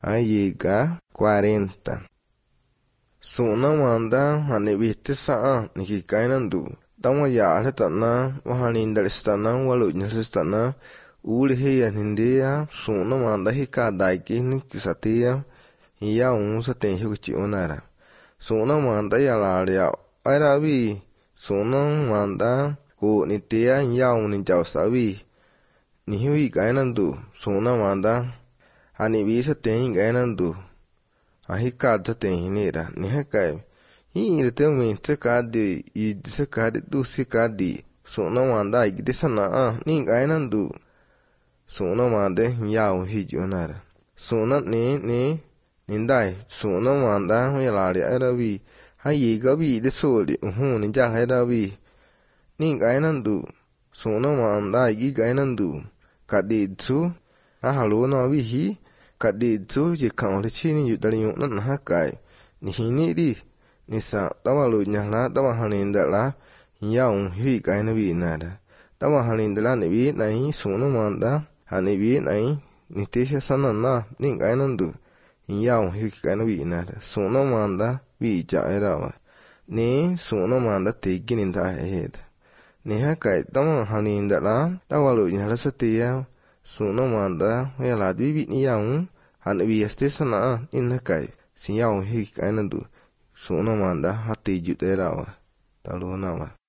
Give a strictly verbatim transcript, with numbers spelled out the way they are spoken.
Aí llega quarenta. Suna manda hani bihte saa niki kainandu. Tama ya tana wahaninda istana walunya istana uli hiya hindia suna manda hika daiki nikisatia hiya unsa tenhi uchi onara. Suna manda ya laria arabi suna manda ko nitia ya unin jausabi ni hui kainandu suna manda hani bisa tenhi kainandu ahi kadza tenhi nera ni hakai hi rete mente kadi i dise kadi du si kadi suna manda igde sana a ni kainandu suna manda ya hi jonara suna ne ne nindai suna manda yalari arabi hayi gabi de soli uhu ni jal arabi ni kainandu suna manda igi kainandu kadi tsu ahalo na bi hi kadi tsu je kan le chini yudari yuna na hakai ni hini di ni sa tawalu nyala tawa haninda la yaun hui kaina bi nada tawa haninda la ni bi nai suna manda hani bi nai ni tesha sana na ni kainandu yaun hui kaina bi nada suna manda bi ja erawa ni suna manda tegi ninda ahed ni hakai tawa haninda la tawalu nyala satia suna manda yala bi bi ni yaun hani bi este sana in hakai si yaun hui kainandu suna manda hati juterawa taluna wa